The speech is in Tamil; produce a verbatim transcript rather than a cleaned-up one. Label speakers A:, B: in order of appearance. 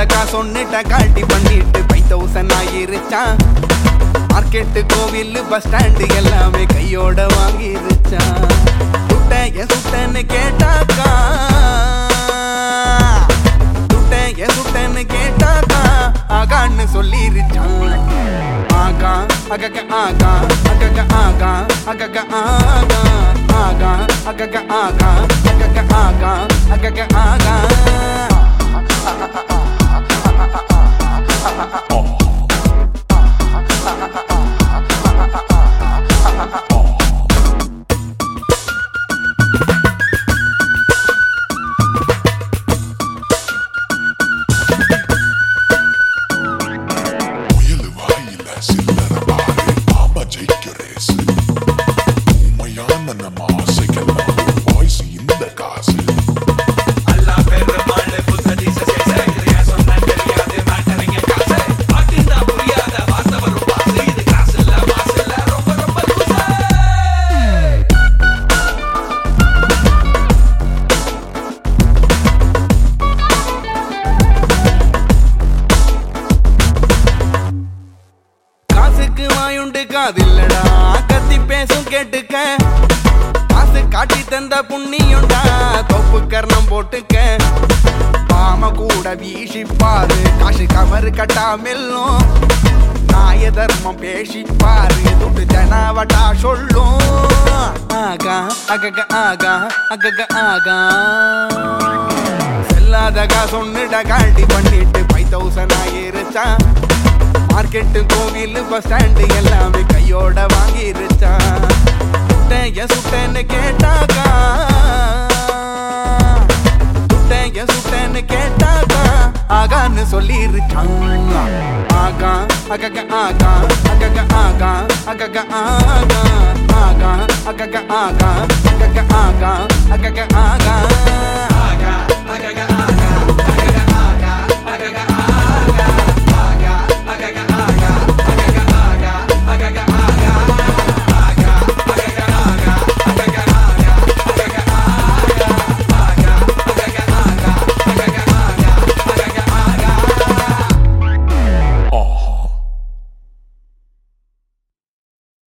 A: காசொன்னுட்ட காட்டி பண்ணிட்டு ஃபைவ் தௌசண்ட் ஆகிருச்சான். மார்க்கெட்டு கோவில் பஸ் ஸ்டாண்டு எல்லாமே கையோட வாங்கிருச்சான். சுட்ட என் சுட்டன்னு கேட்டாக்கா சுட்ட என் சுட்டன்னு கேட்டாக்கா ஆகான்னு சொல்லிருச்சான். ஆகா அகக ஆகா அகக ஆகா அகக ஆகா ஆகா அகக ஆகா அகக ஆகா அகக ஆகா. காதில்லடா கத்தி பேசும் கேட்டுக்க. காசு காட்டி தந்த புண்ணியுண்டா தொப்பு கர்ணம் போட்டுக்க. பாம கூட வீசிப்பாரு காசு கமரு கட்டாமெல்லும். நாய தர்மம் பேசிப்பாரு துட்டு ஜனாவட்டா சொல்லும். ஆகா அகக ஆகா அகக ஆகா. செல்லாத காசொன்னுட காட்டி பண்ணிட்டு ஃபைவ் தௌசண்ட் ஆகிருச்சா. மார்க்கெட்டு கோவில் பஸ் ஸ்டாண்டு எல்லாமே கையோட வாங்கிருச்சான். சுட்டைய சுட்டன்னு கேட்டாக்கா சுட்டைய சுட்டன்னு கேட்டாக்கா ஆகான்னு சொல்லிருச்சான். ஆகா அகக ஆகா அகக ஆகா அகக ஆகா ஆகா அகக ஆகா அகக ஆகா அகக ஆகா ஆகா அகக ஆகா.